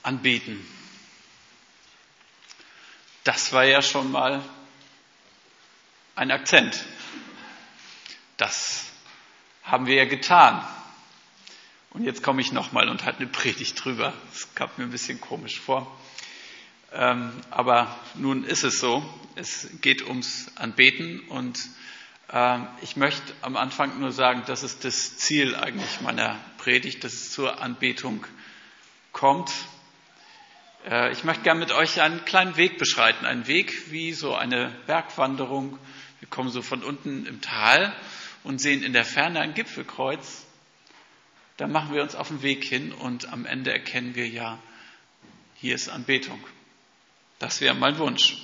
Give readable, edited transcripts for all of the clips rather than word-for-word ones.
Anbeten. Das war ja schon mal ein Akzent. Das haben wir ja getan. Und jetzt komme ich nochmal und halte eine Predigt drüber. Das kam mir ein bisschen komisch vor. Aber nun ist es so. Es geht ums Anbeten und ich möchte am Anfang nur sagen, das ist das Ziel eigentlich meiner Predigt, dass es zur Anbetung kommt. Ich möchte gerne mit euch einen kleinen Weg beschreiten, einen Weg wie so eine Bergwanderung. Wir kommen so von unten im Tal und sehen in der Ferne ein Gipfelkreuz. Da machen wir uns auf den Weg hin und am Ende erkennen wir ja, hier ist Anbetung. Das wäre mein Wunsch.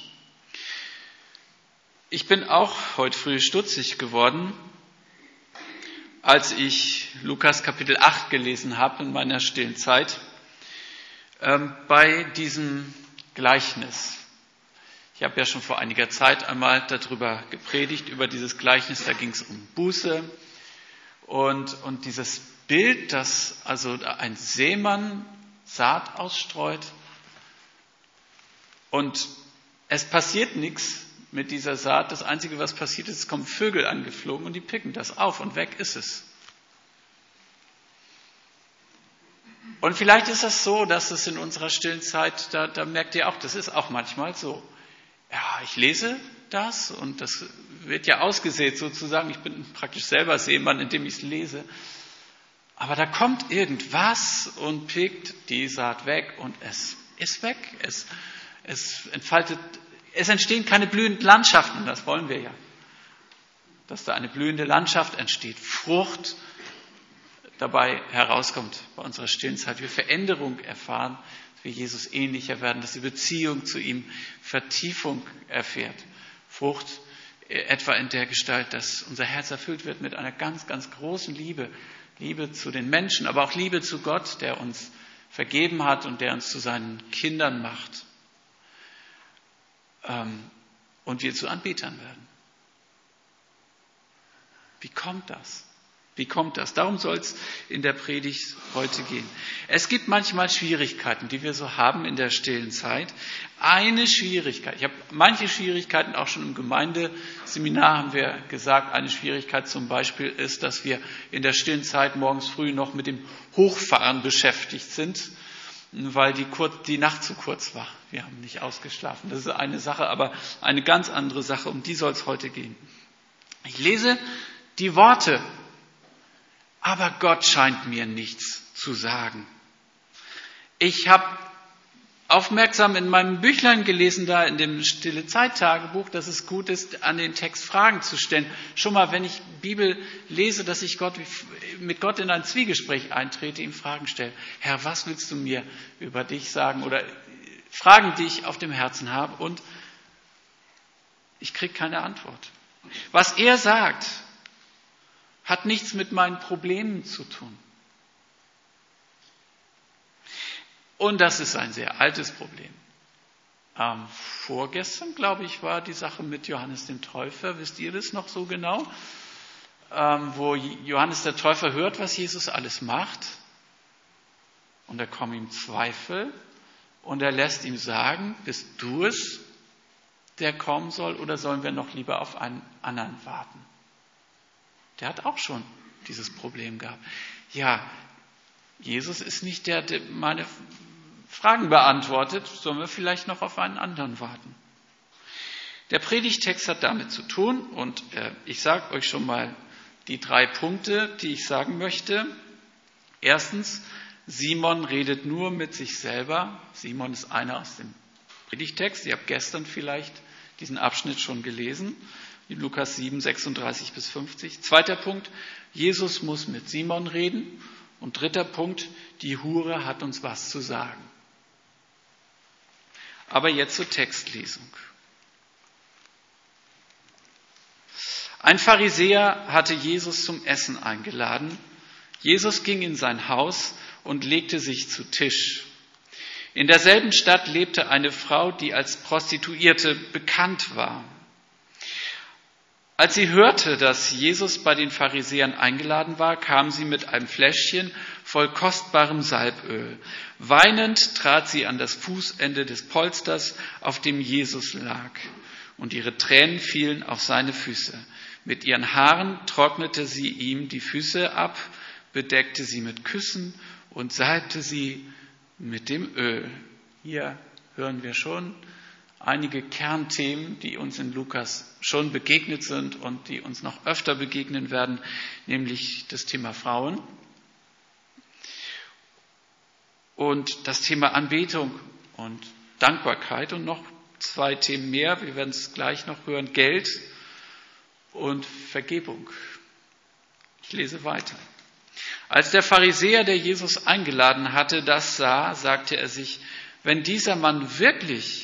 Ich bin auch heute früh stutzig geworden, als ich Lukas Kapitel 8 gelesen habe in meiner stillen Zeit, bei diesem Gleichnis. Ich habe ja schon vor einiger Zeit einmal darüber gepredigt, über dieses Gleichnis, da ging es um Buße und dieses Bild, dass also ein Sämann Saat ausstreut und es passiert nichts mit dieser Saat. Das Einzige, was passiert ist, es kommen Vögel angeflogen und die picken das auf und weg ist es. Und vielleicht ist das so, dass es in unserer stillen Zeit, da merkt ihr auch, das ist auch manchmal so. Ja, ich lese das und das wird ja ausgesät sozusagen. Ich bin praktisch selber Sämann, indem ich es lese. Aber da kommt irgendwas und pickt die Saat weg und es ist weg. Es entstehen keine blühenden Landschaften, das wollen wir ja. Dass da eine blühende Landschaft entsteht, Frucht dabei herauskommt bei unserer stillen Zeit. Wir Veränderung erfahren, dass wir Jesus ähnlicher werden, dass die Beziehung zu ihm Vertiefung erfährt. Frucht etwa in der Gestalt, dass unser Herz erfüllt wird mit einer ganz, ganz großen Liebe. Liebe zu den Menschen, aber auch Liebe zu Gott, der uns vergeben hat und der uns zu seinen Kindern macht. Und wir zu Anbetern werden. Wie kommt das? Wie kommt das? Darum soll es in der Predigt heute gehen. Es gibt manchmal Schwierigkeiten, die wir so haben in der stillen Zeit. Eine Schwierigkeit, ich habe manche Schwierigkeiten auch schon im Gemeindeseminar haben wir gesagt, eine Schwierigkeit zum Beispiel ist, dass wir in der stillen Zeit morgens früh noch mit dem Hochfahren beschäftigt sind, weil die Nacht zu kurz war. Wir haben nicht ausgeschlafen. Das ist eine Sache, aber eine ganz andere Sache, um die soll es heute gehen. Ich lese die Worte, aber Gott scheint mir nichts zu sagen. Ich habe aufmerksam in meinem Büchlein gelesen, da in dem Stille-Zeit-Tagebuch, dass es gut ist, an den Text Fragen zu stellen. Schon mal, wenn ich Bibel lese, dass ich mit Gott in ein Zwiegespräch eintrete, ihm Fragen stelle. Herr, was willst du mir über dich sagen? Oder Fragen, die ich auf dem Herzen habe und ich kriege keine Antwort. Was er sagt, hat nichts mit meinen Problemen zu tun. Und das ist ein sehr altes Problem. Vorgestern, glaube ich, war die Sache mit Johannes dem Täufer. Wisst ihr das noch so genau? Wo Johannes der Täufer hört, was Jesus alles macht. Und da kommen ihm Zweifel. Und er lässt ihm sagen, bist du es, der kommen soll, oder sollen wir noch lieber auf einen anderen warten? Der hat auch schon dieses Problem gehabt. Ja, Jesus ist nicht der meine Fragen beantwortet, sollen wir vielleicht noch auf einen anderen warten. Der Predigtext hat damit zu tun und ich sage euch schon mal die 3 Punkte, die ich sagen möchte. Erstens, Simon redet nur mit sich selber. Simon ist einer aus dem Predigtext. Ihr habt gestern vielleicht diesen Abschnitt schon gelesen. Lukas 7, 36 bis 50. Zweiter Punkt, Jesus muss mit Simon reden. Und dritter Punkt, die Hure hat uns was zu sagen. Aber jetzt zur Textlesung. Ein Pharisäer hatte Jesus zum Essen eingeladen. Jesus ging in sein Haus und legte sich zu Tisch. In derselben Stadt lebte eine Frau, die als Prostituierte bekannt war. Als sie hörte, dass Jesus bei den Pharisäern eingeladen war, kam sie mit einem Fläschchen voll kostbarem Salböl. Weinend trat sie an das Fußende des Polsters, auf dem Jesus lag, und ihre Tränen fielen auf seine Füße. Mit ihren Haaren trocknete sie ihm die Füße ab, bedeckte sie mit Küssen und salbte sie mit dem Öl. Hier hören wir schon einige Kernthemen, die uns in Lukas schon begegnet sind und die uns noch öfter begegnen werden, nämlich das Thema Frauen und das Thema Anbetung und Dankbarkeit und noch 2 Themen mehr, wir werden es gleich noch hören, Geld und Vergebung. Ich lese weiter. Als der Pharisäer, der Jesus eingeladen hatte, das sah, sagte er sich, wenn dieser Mann wirklich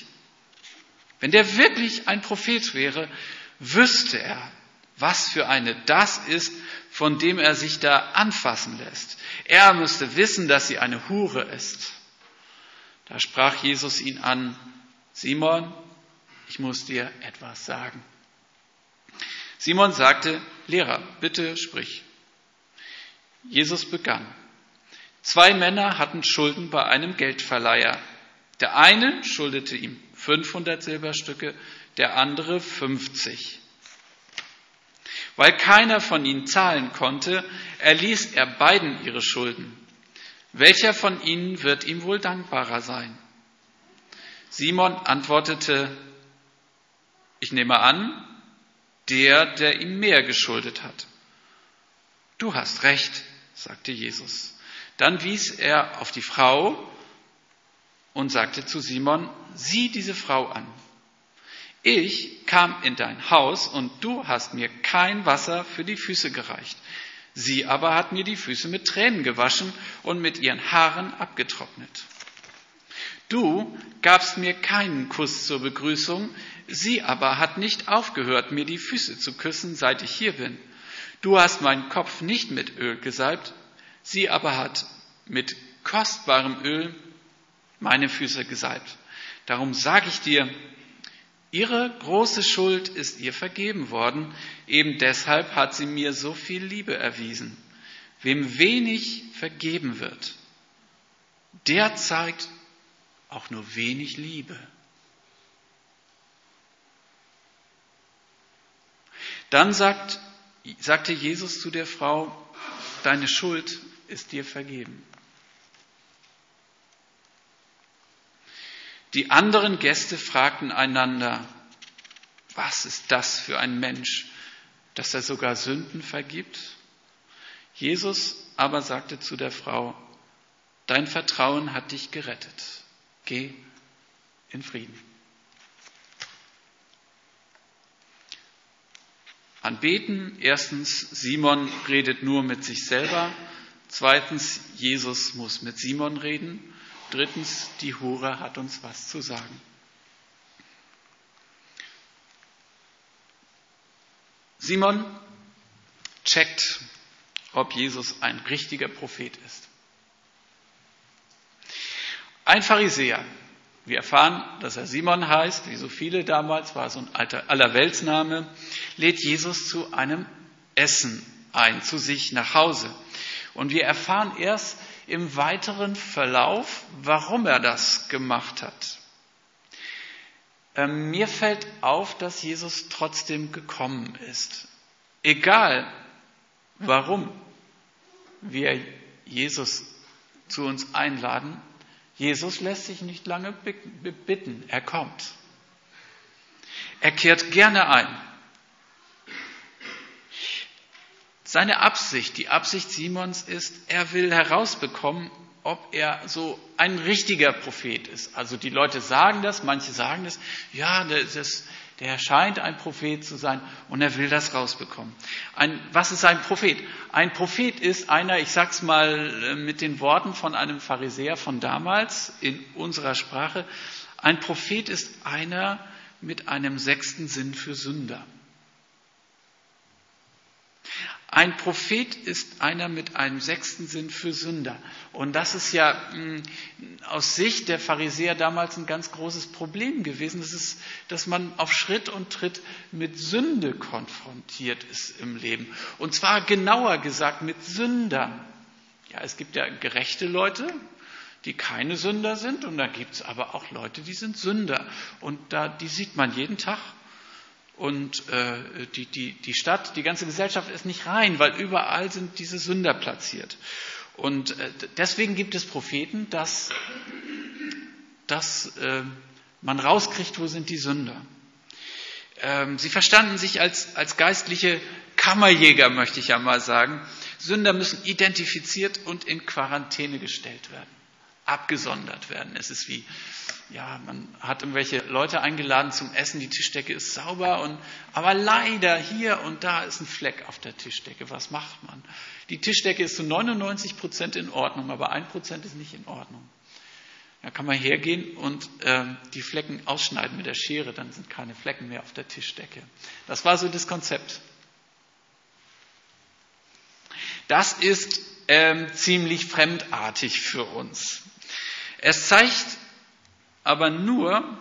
ein Prophet wäre, wüsste er, was für eine das ist, von dem er sich da anfassen lässt. Er müsste wissen, dass sie eine Hure ist. Da sprach Jesus ihn an, Simon, ich muss dir etwas sagen. Simon sagte, Lehrer, bitte sprich. Jesus begann. 2 Männer hatten Schulden bei einem Geldverleiher. Der eine schuldete ihm 500 Silberstücke, der andere 50. Weil keiner von ihnen zahlen konnte, erließ er beiden ihre Schulden. Welcher von ihnen wird ihm wohl dankbarer sein? Simon antwortete, ich nehme an, der ihm mehr geschuldet hat. Du hast recht, sagte Jesus. Dann wies er auf die Frau und sagte zu Simon, sieh diese Frau an. Ich kam in dein Haus und du hast mir kein Wasser für die Füße gereicht. Sie aber hat mir die Füße mit Tränen gewaschen und mit ihren Haaren abgetrocknet. Du gabst mir keinen Kuss zur Begrüßung, sie aber hat nicht aufgehört, mir die Füße zu küssen, seit ich hier bin. Du hast meinen Kopf nicht mit Öl gesalbt, sie aber hat mit kostbarem Öl meine Füße gesalbt. Darum sage ich dir, ihre große Schuld ist ihr vergeben worden, eben deshalb hat sie mir so viel Liebe erwiesen. Wem wenig vergeben wird, der zeigt auch nur wenig Liebe. Dann sagte Jesus zu der Frau, deine Schuld ist dir vergeben. Die anderen Gäste fragten einander, was ist das für ein Mensch, dass er sogar Sünden vergibt? Jesus aber sagte zu der Frau, dein Vertrauen hat dich gerettet. Geh in Frieden. Anbeten. Erstens, Simon redet nur mit sich selber. Zweitens, Jesus muss mit Simon reden. Drittens, die Hure hat uns was zu sagen. Simon checkt, ob Jesus ein richtiger Prophet ist. Ein Pharisäer, wir erfahren, dass er Simon heißt, wie so viele damals, war so ein alter Allerweltsname, lädt Jesus zu einem Essen ein, zu sich nach Hause. Und wir erfahren erst im weiteren Verlauf, warum er das gemacht hat. Mir fällt auf, dass Jesus trotzdem gekommen ist. Egal, warum wir Jesus zu uns einladen, Jesus lässt sich nicht lange bitten, er kommt. Er kehrt gerne ein. Seine Absicht, die Absicht Simons ist, er will herausbekommen, ob er so ein richtiger Prophet ist. Also die Leute sagen das, manche sagen das, ja, der scheint ein Prophet zu sein und er will das rausbekommen. Was ist ein Prophet? Ein Prophet ist einer, ich sag's mal mit den Worten von einem Pharisäer von damals in unserer Sprache, ein Prophet ist einer mit einem 6. Sinn für Sünder. Ein Prophet ist einer mit einem sechsten Sinn für Sünder. Und das ist ja aus Sicht der Pharisäer damals ein ganz großes Problem gewesen. Das ist, dass man auf Schritt und Tritt mit Sünde konfrontiert ist im Leben. Und zwar genauer gesagt mit Sündern. Ja, es gibt ja gerechte Leute, die keine Sünder sind. Und da gibt es aber auch Leute, die sind Sünder. Und die sieht man jeden Tag. Und die Stadt, die ganze Gesellschaft ist nicht rein, weil überall sind diese Sünder platziert. Und deswegen gibt es Propheten, dass man rauskriegt, wo sind die Sünder. Sie verstanden sich als geistliche Kammerjäger, möchte ich ja mal sagen. Sünder müssen identifiziert und in Quarantäne gestellt werden, abgesondert werden. Es ist wie, man hat irgendwelche Leute eingeladen zum Essen, die Tischdecke ist sauber, aber leider hier und da ist ein Fleck auf der Tischdecke. Was macht man? Die Tischdecke ist zu 99% in Ordnung, aber 1% ist nicht in Ordnung. Da kann man hergehen und die Flecken ausschneiden mit der Schere, dann sind keine Flecken mehr auf der Tischdecke. Das war so das Konzept. Das ist ziemlich fremdartig für uns. Es zeigt aber nur,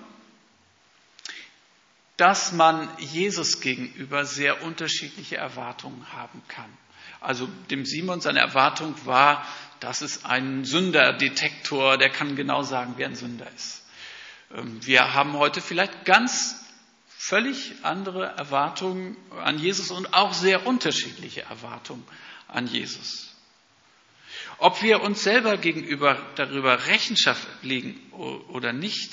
dass man Jesus gegenüber sehr unterschiedliche Erwartungen haben kann. Also dem Simon, seine Erwartung war, das ist ein Sünderdetektor, der kann genau sagen, wer ein Sünder ist. Wir haben heute vielleicht völlig andere Erwartungen an Jesus und auch sehr unterschiedliche Erwartungen an Jesus. Ob wir uns selber gegenüber darüber Rechenschaft legen oder nicht,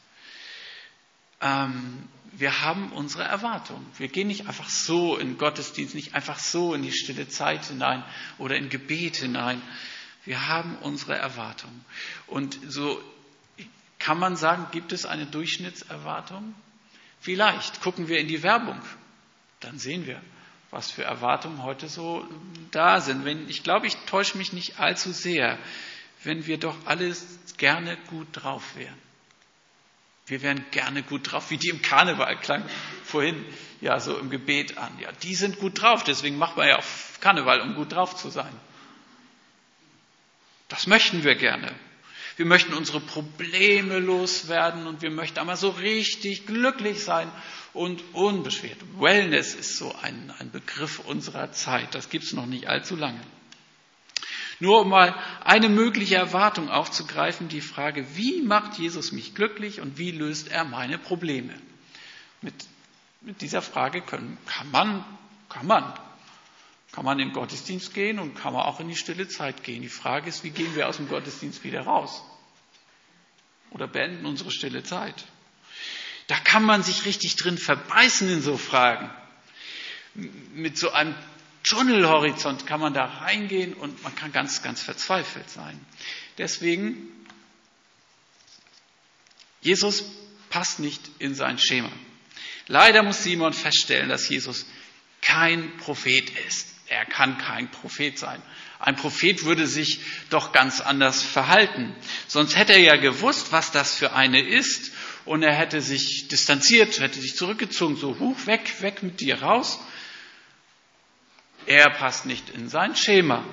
wir haben unsere Erwartungen. Wir gehen nicht einfach so in Gottesdienst, nicht einfach so in die stille Zeit hinein oder in Gebet hinein. Wir haben unsere Erwartungen. Und so kann man sagen, gibt es eine Durchschnittserwartung? Vielleicht gucken wir in die Werbung, dann sehen wir, was für Erwartungen heute so da sind. Ich glaube, ich täusche mich nicht allzu sehr, wenn wir doch alle gerne gut drauf wären. Wir wären gerne gut drauf, wie die im Karneval klang vorhin ja so im Gebet an. Ja, die sind gut drauf, deswegen macht man ja auf Karneval, um gut drauf zu sein. Das möchten wir gerne. Wir möchten unsere Probleme loswerden und wir möchten einmal so richtig glücklich sein und unbeschwert. Wellness ist so ein Begriff unserer Zeit. Das gibt es noch nicht allzu lange. Nur um mal eine mögliche Erwartung aufzugreifen, die Frage, wie macht Jesus mich glücklich und wie löst er meine Probleme? Mit dieser Frage kann man in den Gottesdienst gehen und kann man auch in die stille Zeit gehen. Die Frage ist, wie gehen wir aus dem Gottesdienst wieder raus? Oder beenden unsere stille Zeit? Da kann man sich richtig drin verbeißen in so Fragen. Mit so einem Tunnelhorizont kann man da reingehen und man kann ganz, ganz verzweifelt sein. Deswegen, Jesus passt nicht in sein Schema. Leider muss Simon feststellen, dass Jesus kein Prophet ist. Er kann kein Prophet sein. Ein Prophet würde sich doch ganz anders verhalten. Sonst hätte er ja gewusst, was das für eine ist. Und er hätte sich distanziert, hätte sich zurückgezogen, so weg mit dir raus. Er passt nicht in sein Schema.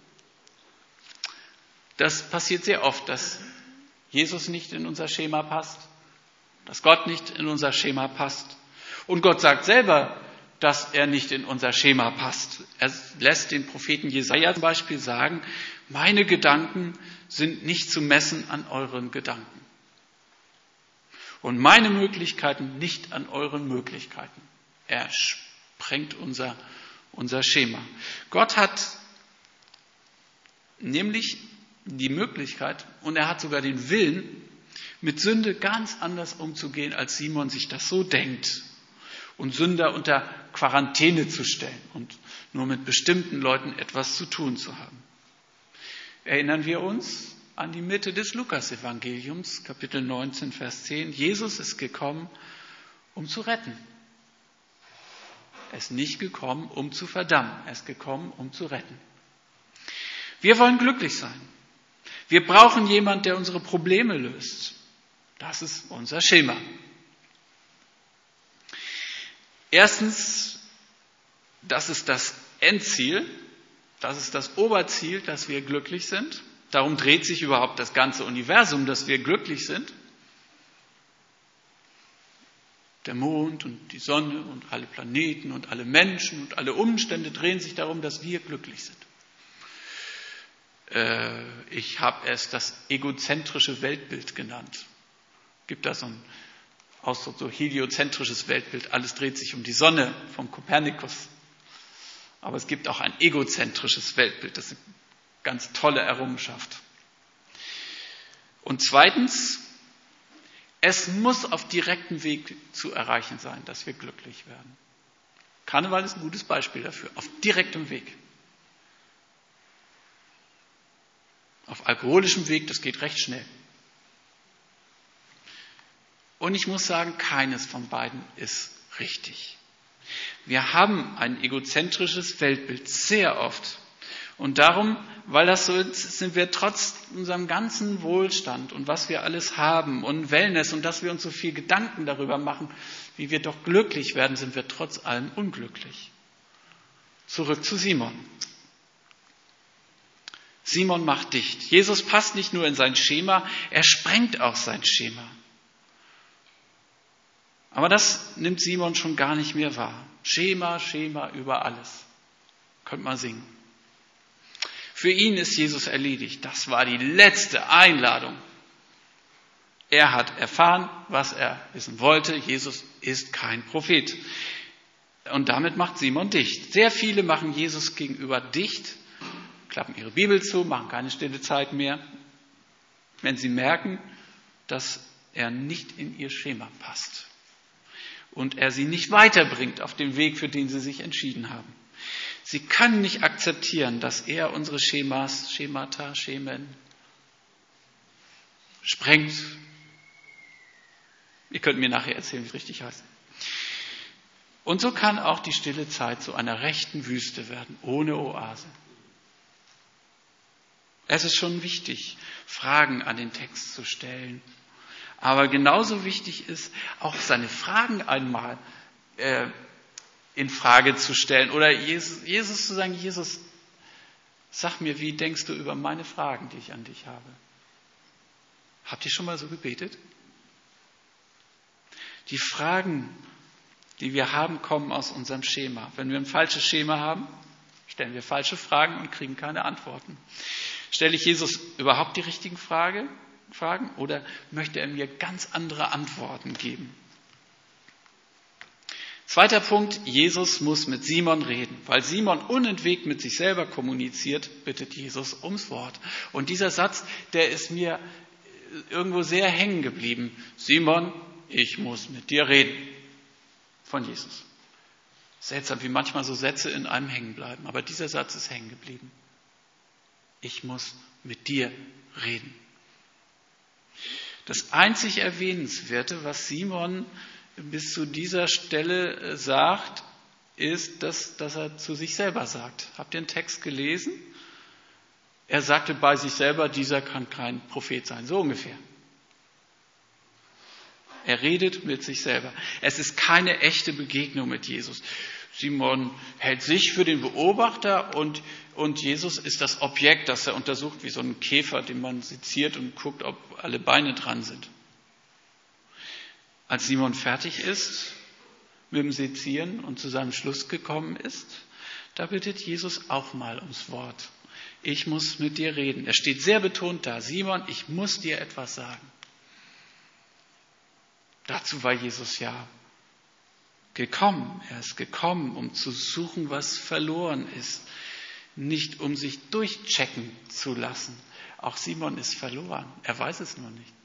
Das passiert sehr oft, dass Jesus nicht in unser Schema passt, dass Gott nicht in unser Schema passt. Und Gott sagt selber, dass er nicht in unser Schema passt. Er lässt den Propheten Jesaja zum Beispiel sagen, meine Gedanken sind nicht zu messen an euren Gedanken. Und meine Möglichkeiten nicht an euren Möglichkeiten. Er sprengt unser Schema. Gott hat nämlich die Möglichkeit und er hat sogar den Willen, mit Sünde ganz anders umzugehen, als Simon sich das so denkt. Und Sünder unter Quarantäne zu stellen und nur mit bestimmten Leuten etwas zu tun zu haben. Erinnern wir uns an die Mitte des Lukas-Evangeliums, Kapitel 19, Vers 10. Jesus ist gekommen, um zu retten. Er ist nicht gekommen, um zu verdammen. Er ist gekommen, um zu retten. Wir wollen glücklich sein. Wir brauchen jemanden, der unsere Probleme löst. Das ist unser Schema. Erstens, das ist das Endziel, das ist das Oberziel, dass wir glücklich sind. Darum dreht sich überhaupt das ganze Universum, dass wir glücklich sind. Der Mond und die Sonne und alle Planeten und alle Menschen und alle Umstände drehen sich darum, dass wir glücklich sind. Ich habe es das egozentrische Weltbild genannt. Gibt da so einen Ausdruck, so heliozentrisches Weltbild. Alles dreht sich um die Sonne vom Kopernikus. Aber es gibt auch ein egozentrisches Weltbild. Das ist eine ganz tolle Errungenschaft. Und zweitens, es muss auf direktem Weg zu erreichen sein, dass wir glücklich werden. Karneval ist ein gutes Beispiel dafür. Auf direktem Weg. Auf alkoholischem Weg, das geht recht schnell. Und ich muss sagen, keines von beiden ist richtig. Wir haben ein egozentrisches Weltbild sehr oft. Und darum, weil das so ist, sind wir trotz unserem ganzen Wohlstand und was wir alles haben und Wellness und dass wir uns so viel Gedanken darüber machen, wie wir doch glücklich werden, sind wir trotz allem unglücklich. Zurück zu Simon. Simon macht dicht. Jesus passt nicht nur in sein Schema, er sprengt auch sein Schema. Aber das nimmt Simon schon gar nicht mehr wahr. Schema, Schema über alles. Könnte man singen. Für ihn ist Jesus erledigt. Das war die letzte Einladung. Er hat erfahren, was er wissen wollte. Jesus ist kein Prophet. Und damit macht Simon dicht. Sehr viele machen Jesus gegenüber dicht, klappen ihre Bibel zu, machen keine stille Zeit mehr, wenn sie merken, dass er nicht in ihr Schema passt und er sie nicht weiterbringt auf dem Weg, für den sie sich entschieden haben. Sie können nicht akzeptieren, dass er unsere Schemata, Schemen sprengt. Ihr könnt mir nachher erzählen, wie es richtig heißt. Und so kann auch die stille Zeit zu einer rechten Wüste werden, ohne Oase. Es ist schon wichtig, Fragen an den Text zu stellen. Aber genauso wichtig ist, auch seine Fragen einmal in Frage zu stellen. Oder Jesus zu sagen, Jesus, sag mir, wie denkst du über meine Fragen, die ich an dich habe? Habt ihr schon mal so gebetet? Die Fragen, die wir haben, kommen aus unserem Schema. Wenn wir ein falsches Schema haben, stellen wir falsche Fragen und kriegen keine Antworten. Stelle ich Jesus überhaupt die richtigen Fragen oder möchte er mir ganz andere Antworten geben? Zweiter Punkt, Jesus muss mit Simon reden. Weil Simon unentwegt mit sich selber kommuniziert, bittet Jesus ums Wort. Und dieser Satz, der ist mir irgendwo sehr hängen geblieben. Simon, ich muss mit dir reden. Von Jesus. Seltsam, wie manchmal so Sätze in einem hängen bleiben. Aber dieser Satz ist hängen geblieben. Ich muss mit dir reden. Das einzig Erwähnenswerte, was Simon bis zu dieser Stelle sagt, ist, dass er zu sich selber sagt. Habt ihr den Text gelesen? Er sagte bei sich selber, dieser kann kein Prophet sein. So ungefähr. Er redet mit sich selber. Es ist keine echte Begegnung mit Jesus. Simon hält sich für den Beobachter und Jesus ist das Objekt, das er untersucht, wie so ein Käfer, den man seziert und guckt, ob alle Beine dran sind. Als Simon fertig ist mit dem Sezieren und zu seinem Schluss gekommen ist, da bittet Jesus auch mal ums Wort. Ich muss mit dir reden. Er steht sehr betont da. Simon, ich muss dir etwas sagen. Dazu war Jesus ja gekommen. Er ist gekommen, um zu suchen, was verloren ist. Nicht um sich durchchecken zu lassen. Auch Simon ist verloren. Er weiß es nur nicht.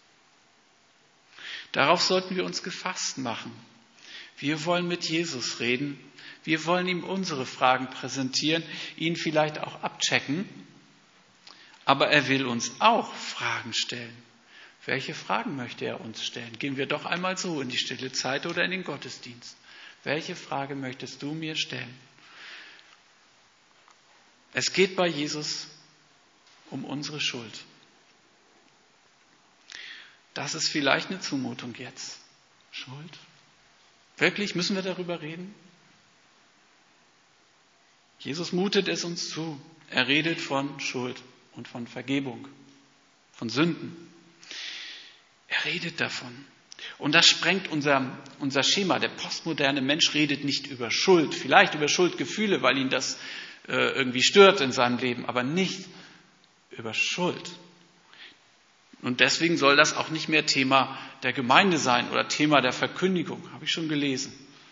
Darauf sollten wir uns gefasst machen. Wir wollen mit Jesus reden. Wir wollen ihm unsere Fragen präsentieren, ihn vielleicht auch abchecken. Aber er will uns auch Fragen stellen. Welche Fragen möchte er uns stellen? Gehen wir doch einmal so in die stille Zeit oder in den Gottesdienst. Welche Frage möchtest du mir stellen? Es geht bei Jesus um unsere Schuld. Das ist vielleicht eine Zumutung jetzt. Schuld? Wirklich? Müssen wir darüber reden? Jesus mutet es uns zu. Er redet von Schuld und von Vergebung, von Sünden. Er redet davon. Und das sprengt unser Schema. Der postmoderne Mensch redet nicht über Schuld, vielleicht über Schuldgefühle, weil ihn das irgendwie stört in seinem Leben, aber nicht über Schuld. Und deswegen soll das auch nicht mehr Thema der Gemeinde sein oder Thema der Verkündigung, habe ich schon gelesen.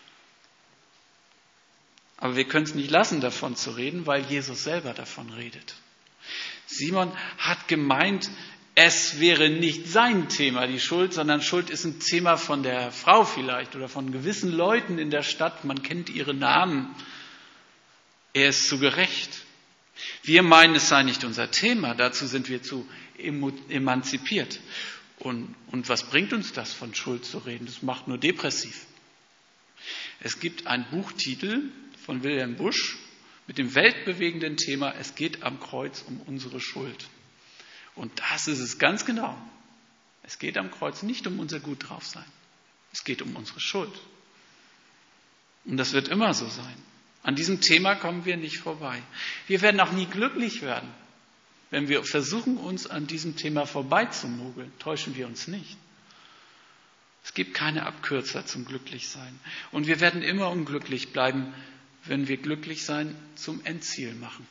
Aber wir können es nicht lassen, davon zu reden, weil Jesus selber davon redet. Simon hat gemeint, es wäre nicht sein Thema, die Schuld, sondern Schuld ist ein Thema von der Frau vielleicht oder von gewissen Leuten in der Stadt. Man kennt ihre Namen. Er ist zu gerecht. Wir meinen, es sei nicht unser Thema. Dazu sind wir zu emanzipiert. Und was bringt uns das, von Schuld zu reden? Das macht nur depressiv. Es gibt einen Buchtitel von Wilhelm Busch mit dem weltbewegenden Thema, es geht am Kreuz um unsere Schuld. Und das ist es ganz genau. Es geht am Kreuz nicht um unser gut draufsein. Es geht um unsere Schuld. Und das wird immer so sein. An diesem Thema kommen wir nicht vorbei. Wir werden auch nie glücklich werden, wenn wir versuchen, uns an diesem Thema vorbeizumogeln. Täuschen wir uns nicht. Es gibt keine Abkürzer zum Glücklichsein. Und wir werden immer unglücklich bleiben, wenn wir Glücklichsein zum Endziel machen.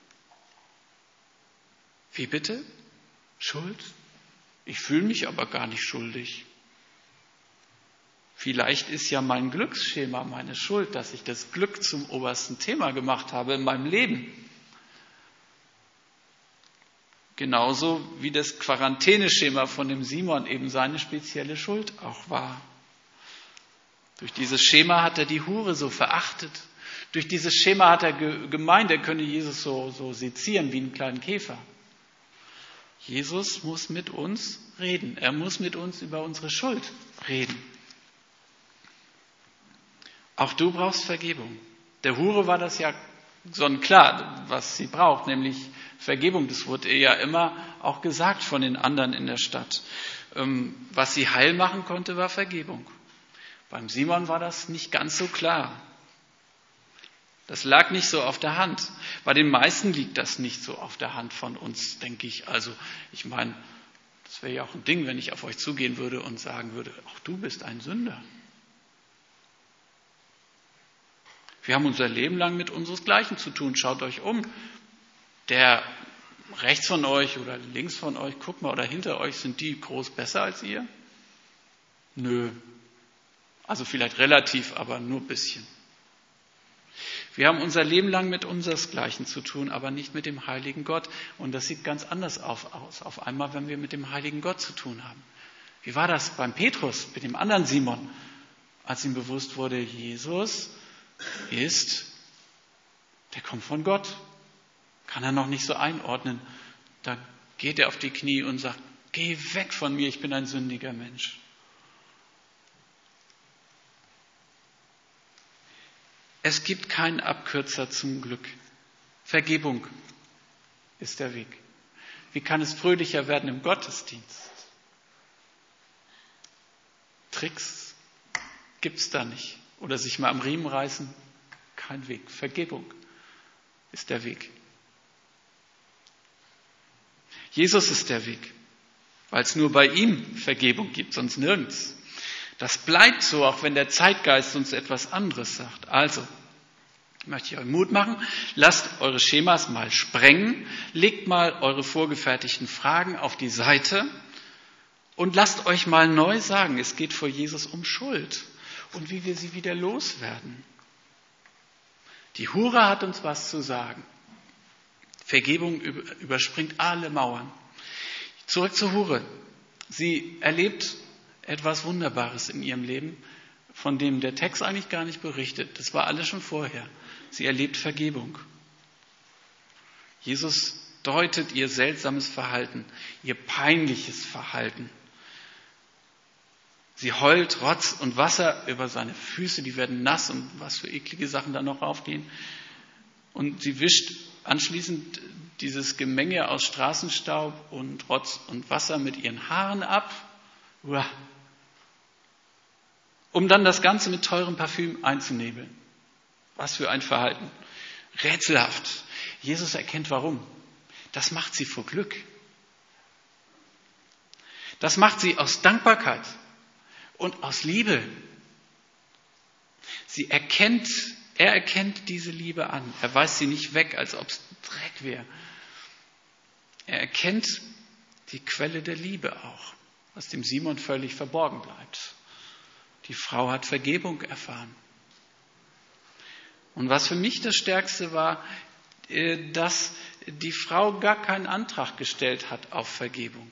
Wie bitte? Schuld? Ich fühle mich aber gar nicht schuldig. Vielleicht ist ja mein Glücksschema meine Schuld, dass ich das Glück zum obersten Thema gemacht habe in meinem Leben. Genauso wie das Quarantäneschema von dem Simon eben seine spezielle Schuld auch war. Durch dieses Schema hat er die Hure so verachtet. Durch dieses Schema hat er gemeint, er könne Jesus so sezieren wie einen kleinen Käfer. Jesus muss mit uns reden. Er muss mit uns über unsere Schuld reden. Auch du brauchst Vergebung. Der Hure war das ja sonnenklar, was sie braucht, nämlich Vergebung. Das wurde ihr ja immer auch gesagt von den anderen in der Stadt. Was sie heil machen konnte, war Vergebung. Beim Simon war das nicht ganz so klar. Das lag nicht so auf der Hand. Bei den meisten liegt das nicht so auf der Hand von uns, denke ich. Also, ich meine, das wäre ja auch ein Ding, wenn ich auf euch zugehen würde und sagen würde, auch du bist ein Sünder. Wir haben unser Leben lang mit unseresgleichen zu tun. Schaut euch um. Der rechts von euch oder links von euch, guckt mal, oder hinter euch, sind die groß besser als ihr? Nö. Also vielleicht relativ, aber nur ein bisschen. Wir haben unser Leben lang mit unseresgleichen zu tun, aber nicht mit dem heiligen Gott. Und das sieht ganz anders aus, auf einmal, wenn wir mit dem heiligen Gott zu tun haben. Wie war das beim Petrus, mit dem anderen Simon, als ihm bewusst wurde, Jesus der kommt von Gott. Kann er noch nicht so einordnen. Da geht er auf die Knie und sagt, geh weg von mir, ich bin ein sündiger Mensch. Es gibt keinen Abkürzer zum Glück. Vergebung ist der Weg. Wie kann es fröhlicher werden im Gottesdienst? Tricks gibt's da nicht. Oder sich mal am Riemen reißen, kein Weg. Vergebung ist der Weg. Jesus ist der Weg, weil es nur bei ihm Vergebung gibt, sonst nirgends. Das bleibt so, auch wenn der Zeitgeist uns etwas anderes sagt. Also, möchte ich euch Mut machen, lasst eure Schemas mal sprengen, legt mal eure vorgefertigten Fragen auf die Seite und lasst euch mal neu sagen, es geht vor Jesus um Schuld und wie wir sie wieder loswerden. Die Hure hat uns was zu sagen. Vergebung überspringt alle Mauern. Zurück zur Hure. Sie erlebt etwas Wunderbares in ihrem Leben, von dem der Text eigentlich gar nicht berichtet. Das war alles schon vorher. Sie erlebt Vergebung. Jesus deutet ihr seltsames Verhalten, ihr peinliches Verhalten. Sie heult Rotz und Wasser über seine Füße, die werden nass und was für eklige Sachen da noch raufgehen. Und sie wischt anschließend dieses Gemenge aus Straßenstaub und Rotz und Wasser mit ihren Haaren ab. Uah. Um dann das Ganze mit teurem Parfüm einzunebeln. Was für ein Verhalten. rätselhaft. Jesus erkennt warum. Das macht sie vor Glück. Das macht sie aus Dankbarkeit und aus Liebe. Er erkennt diese Liebe an. Er weist sie nicht weg, als ob es Dreck wäre. Er erkennt die Quelle der Liebe auch, was dem Simon völlig verborgen bleibt. Die Frau hat Vergebung erfahren. Und was für mich das Stärkste war, dass die Frau gar keinen Antrag gestellt hat auf Vergebung.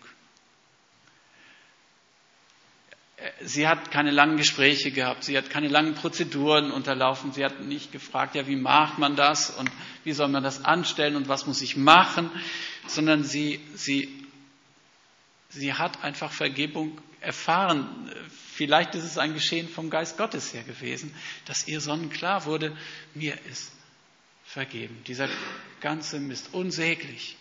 Sie hat keine langen Gespräche gehabt, sie hat keine langen Prozeduren unterlaufen, sie hat nicht gefragt, ja, wie macht man das und wie soll man das anstellen und was muss ich machen, sondern sie hat einfach Vergebung erfahren. Vielleicht ist es ein Geschehen vom Geist Gottes her gewesen, dass ihr sonnenklar wurde, mir ist vergeben. Dieser ganze Mist, unsäglich,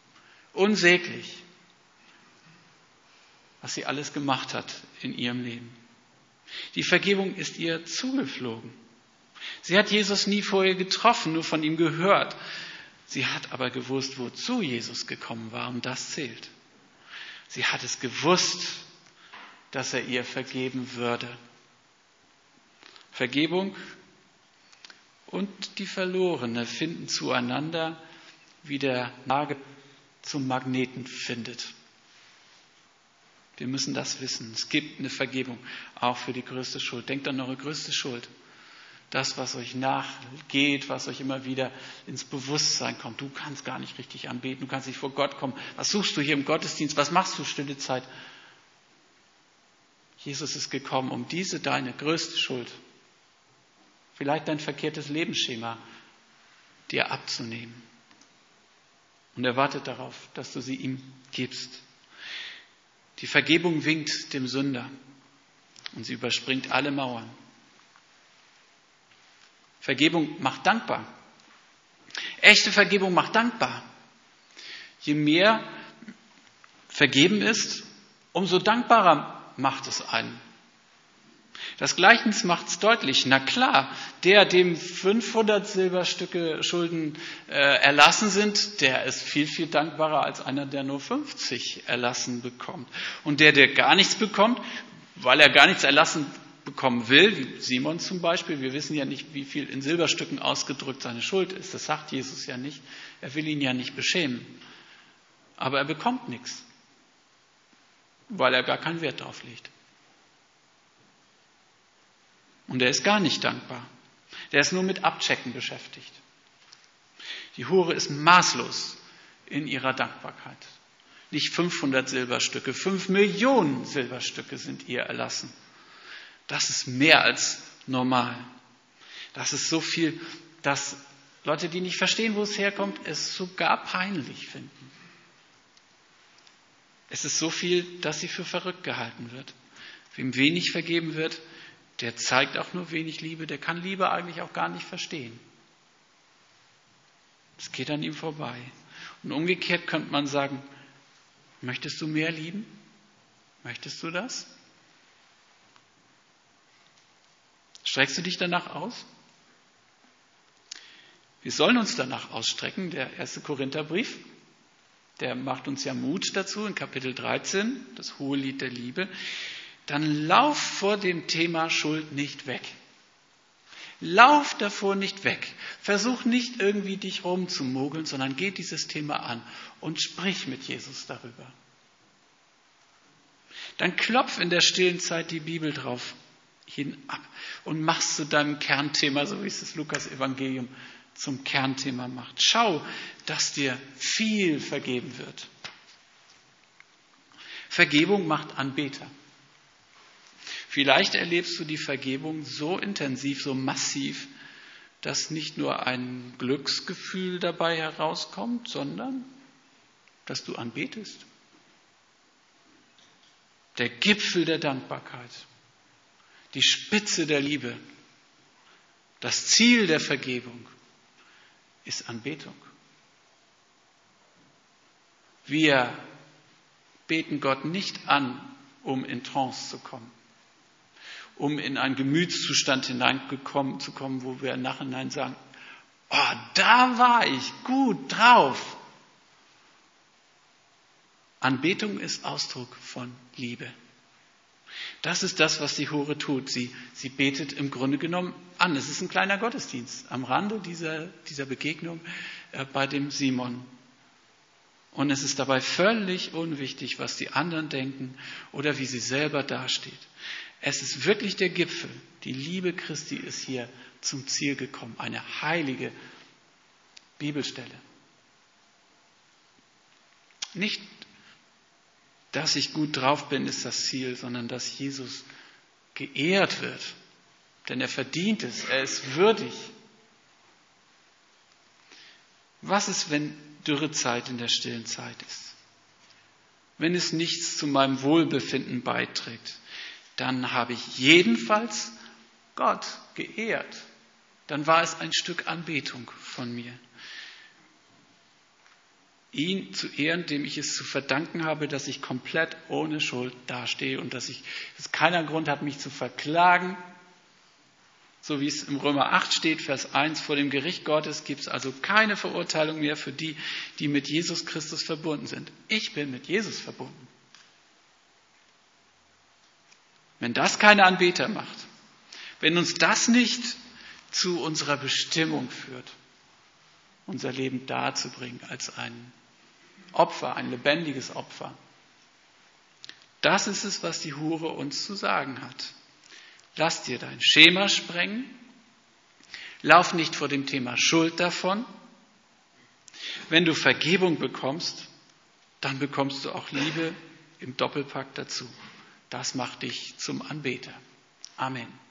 was sie alles gemacht hat in ihrem Leben. Die Vergebung ist ihr zugeflogen. Sie hat Jesus nie vorher getroffen, nur von ihm gehört. Sie hat aber gewusst, wozu Jesus gekommen war, und das zählt. Sie hat es gewusst, dass er ihr vergeben würde. Vergebung und die Verlorene finden zueinander, wie der Nagel zum Magneten findet. Wir müssen das wissen. Es gibt eine Vergebung, auch für die größte Schuld. Denkt an eure größte Schuld. Das, was euch nachgeht, was euch immer wieder ins Bewusstsein kommt. Du kannst gar nicht richtig anbeten, du kannst nicht vor Gott kommen. Was suchst du hier im Gottesdienst? Was machst du stille Zeit? Jesus ist gekommen, um diese deine größte Schuld, vielleicht dein verkehrtes Lebensschema, dir abzunehmen. Und er wartet darauf, dass du sie ihm gibst. Die Vergebung winkt dem Sünder und sie überspringt alle Mauern. Vergebung macht dankbar. Echte Vergebung macht dankbar. Je mehr vergeben ist, umso dankbarer macht es einen. Das Gleichnis macht es deutlich. Na klar, dem 500 Silberstücke Schulden erlassen sind, der ist viel, viel dankbarer als einer, der nur 50 erlassen bekommt. Und der gar nichts bekommt, weil er gar nichts erlassen bekommen will, wie Simon zum Beispiel. Wir wissen ja nicht, wie viel in Silberstücken ausgedrückt seine Schuld ist. Das sagt Jesus ja nicht. Er will ihn ja nicht beschämen. Aber er bekommt nichts, weil er gar keinen Wert drauf legt. Und er ist gar nicht dankbar. Der ist nur mit Abchecken beschäftigt. Die Hure ist maßlos in ihrer Dankbarkeit. Nicht 500 Silberstücke, 5 Millionen Silberstücke sind ihr erlassen. Das ist mehr als normal. Das ist so viel, dass Leute, die nicht verstehen, wo es herkommt, es sogar peinlich finden. Es ist so viel, dass sie für verrückt gehalten wird. Wem wenig vergeben wird, der zeigt auch nur wenig Liebe, der kann Liebe eigentlich auch gar nicht verstehen. Es geht an ihm vorbei. Und umgekehrt könnte man sagen, möchtest du mehr lieben? Möchtest du das? Streckst du dich danach aus? Wir sollen uns danach ausstrecken. Der 1. Korintherbrief, der macht uns ja Mut dazu in Kapitel 13, das Hohelied der Liebe. Dann lauf vor dem Thema Schuld nicht weg. Lauf davor nicht weg. Versuch nicht irgendwie dich rumzumogeln, sondern geh dieses Thema an und sprich mit Jesus darüber. Dann klopf in der stillen Zeit die Bibel drauf hin ab und mach's zu deinem Kernthema, so wie es das Lukas-Evangelium zum Kernthema macht. Schau, dass dir viel vergeben wird. Vergebung macht Anbeter. Vielleicht erlebst du die Vergebung so intensiv, so massiv, dass nicht nur ein Glücksgefühl dabei herauskommt, sondern dass du anbetest. Der Gipfel der Dankbarkeit, die Spitze der Liebe, das Ziel der Vergebung ist Anbetung. Wir beten Gott nicht an, um in Trance zu kommen, um in einen Gemütszustand hineinzukommen, wo wir im Nachhinein sagen, Oh, da war ich gut drauf. Anbetung ist Ausdruck von Liebe. Das ist das, was die Hure tut. Sie betet im Grunde genommen an. Es ist ein kleiner Gottesdienst am Rande dieser Begegnung bei dem Simon. Und es ist dabei völlig unwichtig, was die anderen denken oder wie sie selber dasteht. Es ist wirklich der Gipfel. Die Liebe Christi ist hier zum Ziel gekommen. Eine heilige Bibelstelle. Nicht, dass ich gut drauf bin, ist das Ziel, sondern dass Jesus geehrt wird. Denn er verdient es. Er ist würdig. Was ist, wenn Dürrezeit in der stillen Zeit ist? Wenn es nichts zu meinem Wohlbefinden beiträgt, dann habe ich jedenfalls Gott geehrt. Dann war es ein Stück Anbetung von mir. Ihn zu ehren, dem ich es zu verdanken habe, dass ich komplett ohne Schuld dastehe und dass es keiner Grund hat, mich zu verklagen. So wie es im Römer 8 steht, Vers 1, vor dem Gericht Gottes gibt es also keine Verurteilung mehr für die, die mit Jesus Christus verbunden sind. Ich bin mit Jesus verbunden. Wenn das keine Anbeter macht, wenn uns das nicht zu unserer Bestimmung führt, unser Leben darzubringen als ein Opfer, ein lebendiges Opfer, das ist es, was die Hure uns zu sagen hat. Lass dir dein Schema sprengen. Lauf nicht vor dem Thema Schuld davon. Wenn du Vergebung bekommst, dann bekommst du auch Liebe im Doppelpack dazu. Das macht dich zum Anbeter. Amen.